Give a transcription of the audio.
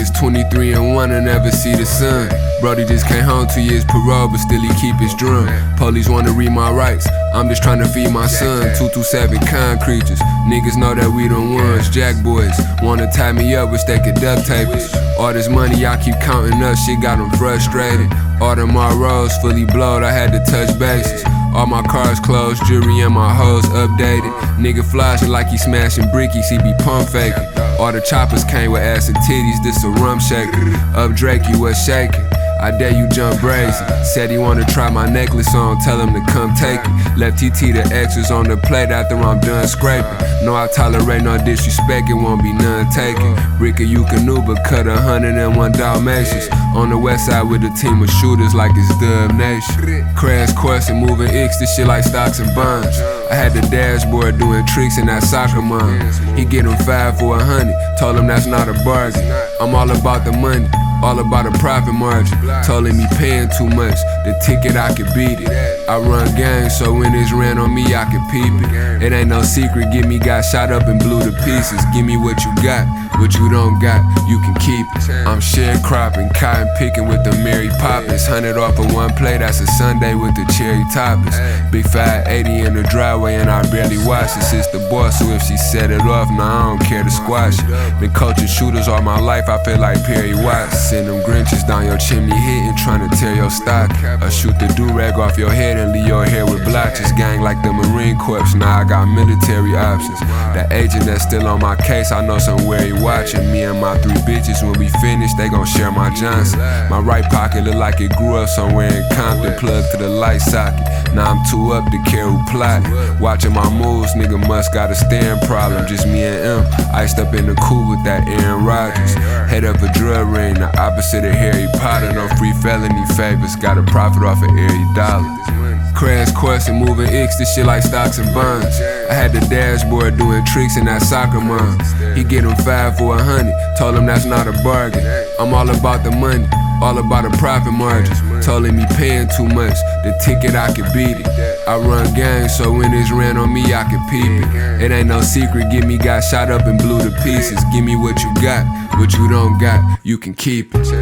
niggas 23 and 1 and never see the sun. Brody just came home 2 years parole, but still he keep his drum. Police wanna read my rights, I'm just tryna feed my son. 227 concreters, niggas know that we the ones. Jack boys wanna tie me up, wish they could duct tape us. All this money I keep counting up, shit got them frustrated. All them ROs fully blowed, I had to touch bases. All my cars closed, jewelry and my hoes updated. Nigga flashing like he smashing brickies, he be pump faking. All the choppers came with ass and titties, this a rum shaker. Up Drake, you was shaking. I dare you jump brazen. Said he wanna try my necklace on, tell him to come take it. Left TT the extras on the plate after I'm done scraping. No, I tolerate no disrespect, it won't be none taken. Ricka, you canoe, but cut 101 Dalmatians. On the west side with a team of shooters like it's Dub Nation. Crash course and moving X, this shit like stocks and bonds. I had the dashboard doing tricks in that soccer mom. He get him 5 for 100, told him that's not a bargain. I'm all about the money, all about a profit margin. Told him he paying too much, the ticket I could beat it. I run gangs, so when it's ran on me I could peep it. It ain't no secret, Gimme got shot up and blew to pieces. Give me what you got, what you don't got, you can keep it. I'm sharecropping, cotton picking with the Mary Poppins. 100 off of one plate, that's a Sunday with the cherry toppings. Big 580 in the driveway and I barely watch it. It's the boss, so if she set it off, nah, I don't care to squash it. Been coaching shooters all my life, I feel like Perry Watts. Send them Grinches down your chimney hitting, trying to tear your stock. Or shoot the do-rag off your head and leave your hair with blotches. Gang like the Marine Corps, now I got military options. The agent that's still on my case, I know somewhere he watching. Me and my 3 bitches, when we finish, they gon' share my Johnson. My right pocket look like it grew up somewhere in Compton, plugged to the light socket. Now I'm too up to care who plotting. Watching my moves, nigga must got a staring problem. Just me and M, iced up in the coupe with that Aaron Rodgers. Head up a drug ring, the opposite of Harry Potter. No free felony favors, got a profit off of every dollar. Crash course and moving X, this shit like stocks and bonds. I had the dashboard doing tricks in that soccer mom. He get him 5 for 100, told him that's not a bargain. I'm all about the money, all about a profit margin. Told him he paying too much, the ticket I could beat it. I run gangs, so when it's ran on me I could peep it. It ain't no secret, Gimme got shot up and blew to pieces. Give me what you got, what you don't got, you can keep it.